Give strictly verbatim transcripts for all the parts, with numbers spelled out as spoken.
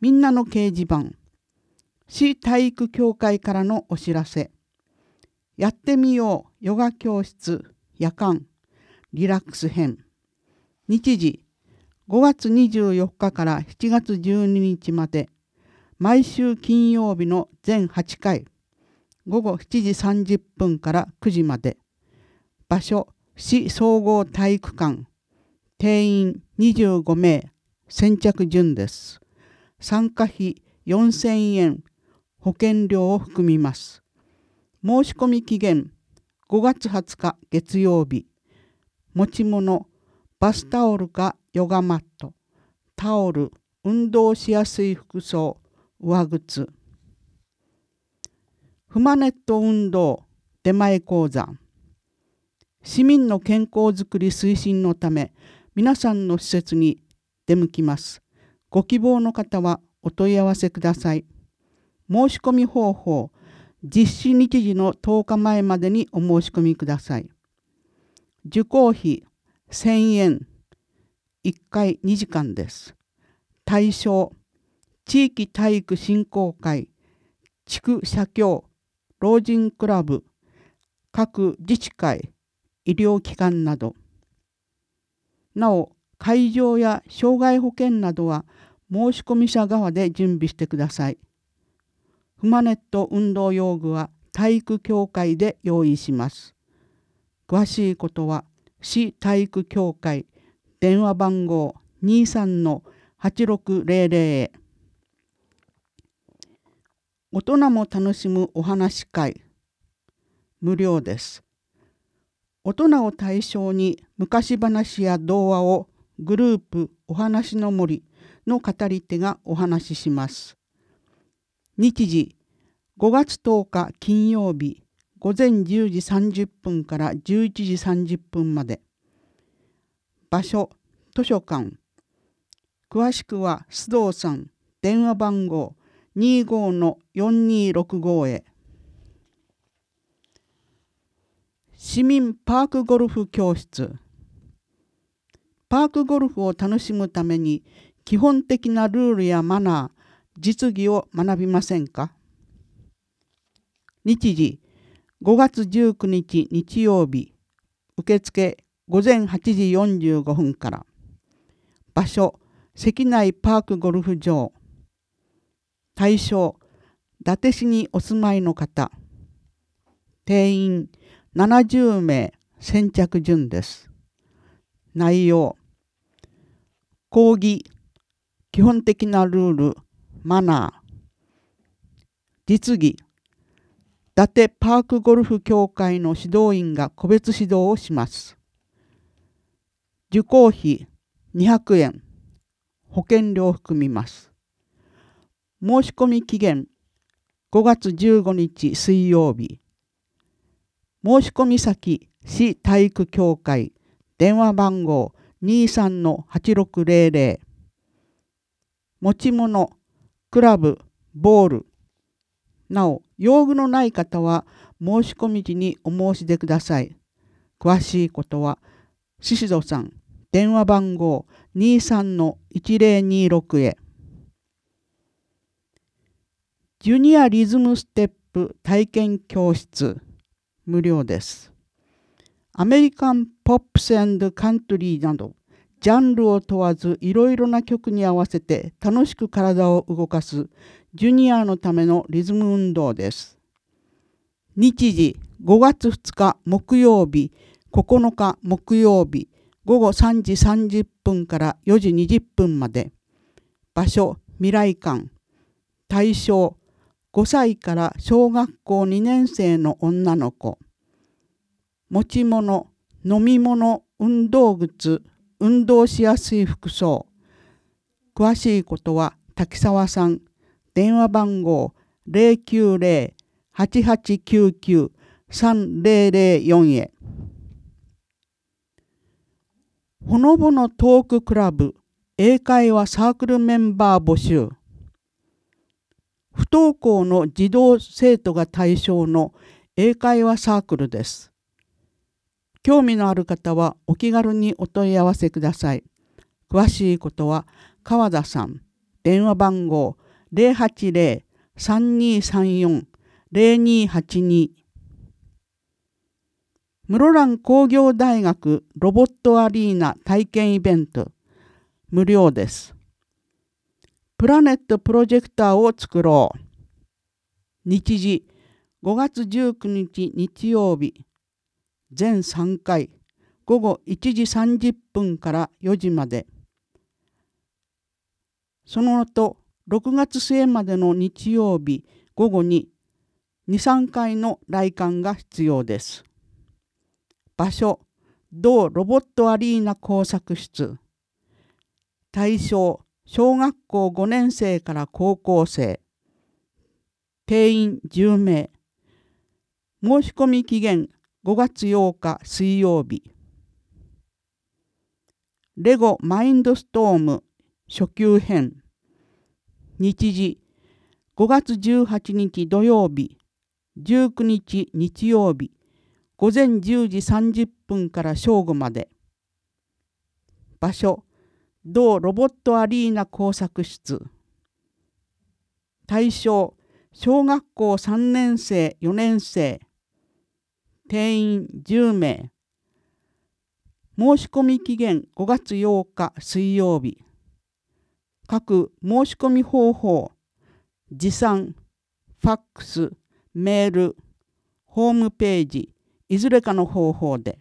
みんなの掲示板、市体育協会からのお知らせ。やってみようヨガ教室夜間リラックス編。日時ごがつにじゅうよっかからしちがつじゅうににちまで、毎週金曜日の全はちかい、ごごしちじさんじゅっぷんからくじまで。場所、市総合体育館。定員にじゅうごめい、先着順です。参加費よんせんえん、保険料を含みます。申し込み期限ごがつはつか月曜日。持ち物、バスタオルかヨガマット、タオル、運動しやすい服装、上靴。フマネット運動出前講座。市民の健康づくり推進のため、皆さんの施設に出向きます。ご希望の方はお問い合わせください。申し込み方法、実施日時のとおかまえまでにお申し込みください。受講費せんえん、いっかいにじかんです。対象、地域体育振興会、地区社協、老人クラブ、各自治会、医療機関など。なお、会場や障害保険などは申し込み者側で準備してください。フマネット運動用具は体育協会で用意します。詳しいことは市体育協会電話番号 にじゅうさんのはちろくぜろぜろ へ。大人も楽しむお話し会、無料です。大人を対象に昔話や童話をグループお話の森の語り手がお話しします。日時ごがつとおか金曜日ごぜんじゅうじさんじゅっぷんからじゅういちじさんじゅっぷんまで。場所、図書館。詳しくは須藤さん電話番号 にじゅうごのよんにろくご へ。市民パークゴルフ教室。パークゴルフを楽しむために基本的なルールやマナー、実技を学びませんか？日時ごがつじゅうくにち日曜日、受付ごぜんはちじよんじゅうごふんから。場所、関内パークゴルフ場。対象、伊達市にお住まいの方。定員ななじゅうめい、先着順です。内容、講義、基本的なルール、マナー。実技、伊達パークゴルフ協会の指導員が個別指導をします。受講費にひゃくえん、保険料を含みます。申し込み期限ごがつじゅうごにち水曜日。申し込み先、市体育協会、電話番号 にじゅうさんのはちろくぜろぜろ。持ち物、クラブ、ボール。なお、用具のない方は申し込み時にお申し出ください。詳しいことは、宍戸さん、電話番号 にじゅうさんのいちぜろにろく へ。ジュニアリズムステップ体験教室、無料です。アメリカンポップス&カントリーなど、ジャンルを問わずいろいろな曲に合わせて楽しく体を動かすジュニアのためのリズム運動です。日時ごがつふつか木曜日、ここのか木曜日、ごごさんじさんじゅっぷんからよじにじゅっぷんまで。場所、未来館。対象、ごさいから小学校にねんせいの女の子。持ち物、飲み物、運動靴、運動しやすい服装。詳しいことは滝沢さん、電話番号 ぜろきゅうぜろ はちはちきゅうきゅう さんぜろぜろよん へ。ほのぼのトーククラブ英会話サークルメンバー募集。不登校の児童生徒が対象の英会話サークルです。興味のある方はお気軽にお問い合わせください。詳しいことは川田さん、 電話番号 ゼロはちゼロ さんにさんよん ゼロにはちに。室蘭工業大学ロボットアリーナ体験イベント無料です。プラネットプロジェクターを作ろう。日時ごがつじゅうくにち日曜日全さんかいごごいちじさんじゅっぷんからよじまで。その後ろくがつ末までの日曜日午後にに、さんかいの来館が必要です。場所同ロボットアリーナ工作室。対象小学校ごねんせいから高校生。定員じゅうめい。申し込み期限ごがつようか水曜日。レゴマインドストーム初級編。日時ごがつじゅうはちにち土曜日じゅうくにち日曜日ごぜんじゅうじさんじゅっぷんから正午まで。場所同ロボットアリーナ工作室。対象小学校さんねんせいよねんせい。定員じゅうめい。申し込み期限ごがつようか水曜日。各申し込み方法持参、ファックス、メール、ホームページいずれかの方法で。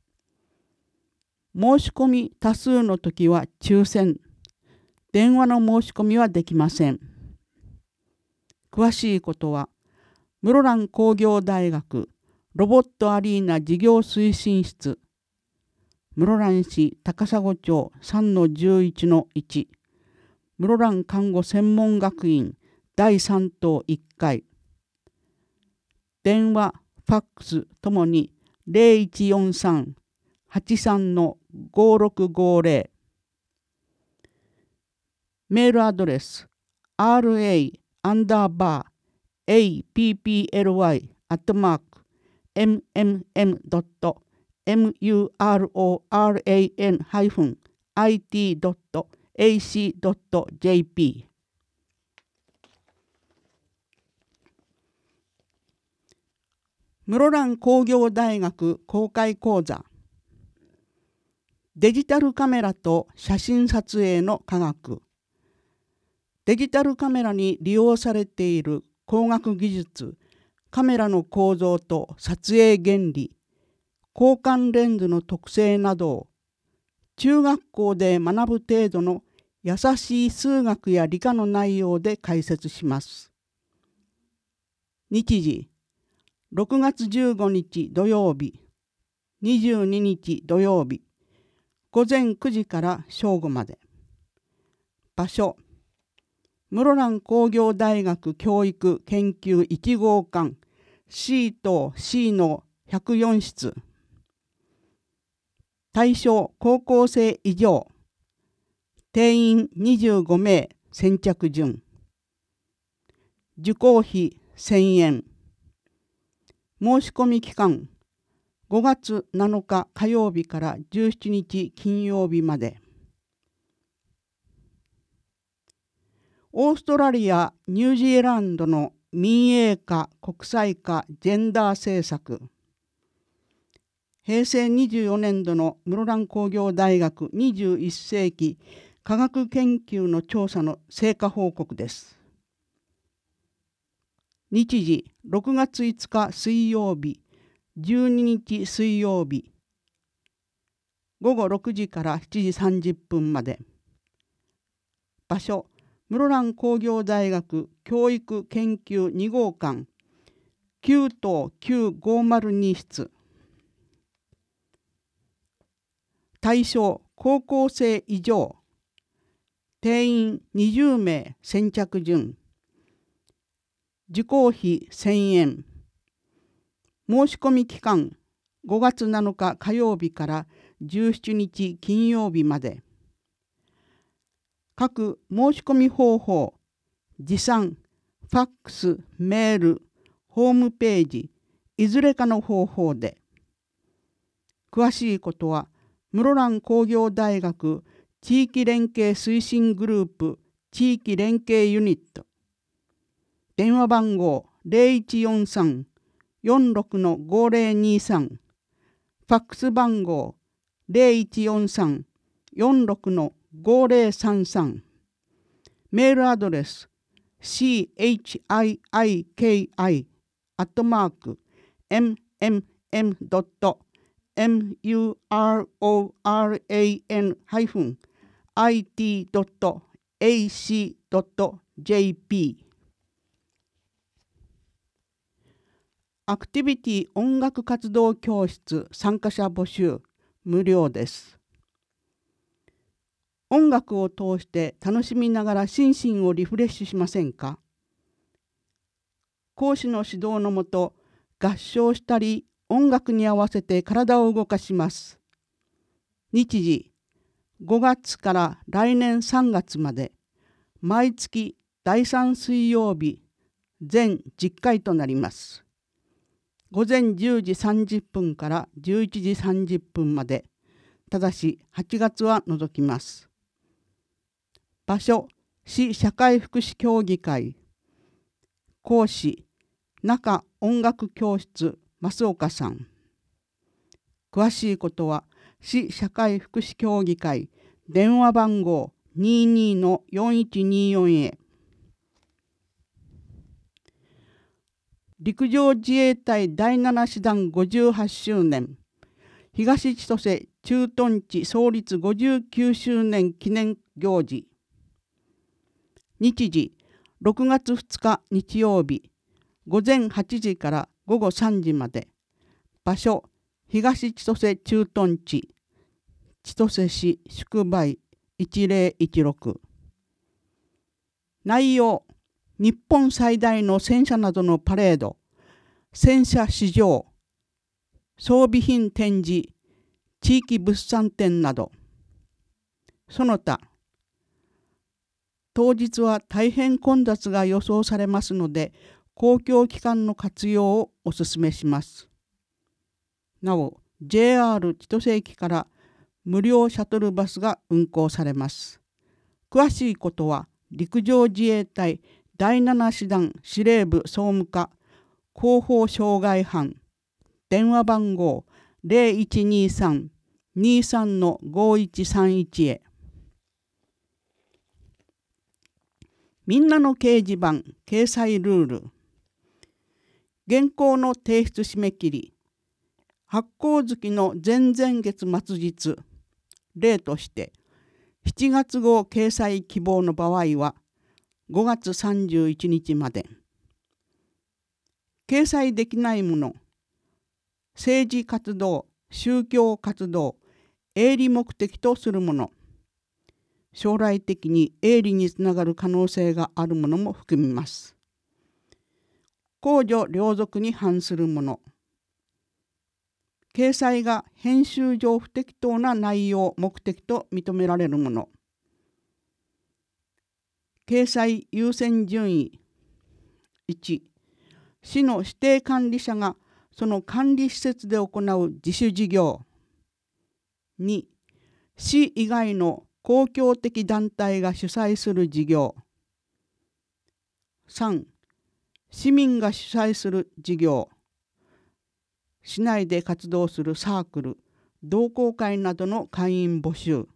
申し込み多数の時は抽選、電話の申し込みはできません。詳しいことは室蘭工業大学ロボットアリーナ事業推進室、室蘭市高砂町 さんのじゅういちのいち、室蘭看護専門学院だいさん棟いっかい。電話、ファックスともに ゼロいちよんさん はちさんのごろくごゼロ。メールアドレス アールエー アンダーバー エーピーピーエルワイ アットマーク エムエムエム ドット エムユーアールオーアールエーエヌ ハイフン アイティー ドット エーシー ドット ジェーピー。室蘭工業大学公開講座。デジタルカメラと写真撮影の科学。デジタルカメラに利用されている光学技術、カメラの構造と撮影原理、交換レンズの特性などを中学校で学ぶ程度の優しい数学や理科の内容で解説します。日時ろくがつじゅうごにち土曜日、にじゅうににち土曜日、ごぜんくじから正午まで。場所室蘭工業大学教育研究いちごうかん シー と シー のひゃくよんしつ。対象高校生以上。定員にじゅうごめい先着順。受講費せんえん。申し込み期間ごがつなのか火曜日からじゅうしちにち金曜日まで。オーストラリア、ニュージーランドの民営化、国際化、ジェンダー政策。へいせいにじゅうよねんどの室蘭工業大学にじゅういっせいき科学研究の調査の成果報告です。日時ろくがついつか水曜日、じゅうににち水曜日、ごごろくじからしちじさんじゅっぷんまで。場所室蘭工業大学教育研究にごうかんきゅうとうきゅうごまるにしつ。対象高校生以上。定員にじゅうめい先着順。受講費せんえん。申し込み期間ごがつなのか火曜日からじゅうしちにち金曜日まで。各申し込み方法持参、ファックス、メール、ホームページいずれかの方法で。詳しいことは室蘭工業大学地域連携推進グループ地域連携ユニット。電話番号 ゼロいちよんさん よんろく ごゼロにさん。ファックス番号 ゼロいちよんさん よんろく ごゼロさんさん。メールアドレス シーエイチアイアイケーアイ アットマーク エムエムエムドットエムユーアールオーアールエーエヌ ハイフン アイティー ドット エーシー ドット ジェーピー。アクティビティ音楽活動教室参加者募集無料です。音楽を通して楽しみながら心身をリフレッシュしませんか？講師の指導のもと合唱したり音楽に合わせて体を動かします。日時ごがつから来年さんがつまで毎月だいさん水曜日全じゅっかいとなります。午前じゅうじさんじゅっぷんからじゅういちじさんじゅっぷんまで、ただしはちがつは除きます。場所、市社会福祉協議会。講師、中音楽教室増岡さん。詳しいことは市社会福祉協議会電話番号 にじゅうにのよんいちによん へ。陸上自衛隊だいなな師団ごじゅうはちしゅうねん東千歳駐屯地創立ごじゅうきゅうしゅうねん記念行事。日時ろくがつふつか日曜日午前はちじからごごさんじまで。場所東千歳駐屯地千歳市宿梅いちぜろいちろく。内容日本最大の戦車などのパレード、戦車試乗、装備品展示、地域物産展など。その他当日は大変混雑が予想されますので公共機関の活用をお勧めします。なお ジェイアール 千歳駅から無料シャトルバスが運行されます。詳しいことは陸上自衛隊だいなな師団司令部総務課広報障害班電話番号 ゼロいちにさん にさん ごいちさんいち へ。みんなの掲示板掲載ルール。原稿の提出締め切り発行月の前々月末日例としてしちがつ号掲載希望の場合はごがつさんじゅういちにちまで。掲載できないもの、政治活動、宗教活動、営利目的とするもの、将来的に営利につながる可能性があるものも含みます。公序良俗に反するもの、掲載が編集上不適当な内容、目的と認められるもの、掲載優先順位いち、市の指定管理者がその管理施設で行う自主事業。に、市以外の公共的団体が主催する事業。さん、市民が主催する事業。市内で活動するサークル、同好会などの会員募集。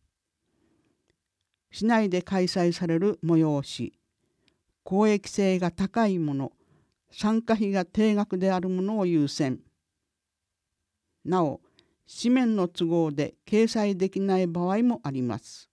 市内で開催される催し、公益性が高いもの、参加費が定額であるものを優先。なお、紙面の都合で掲載できない場合もあります。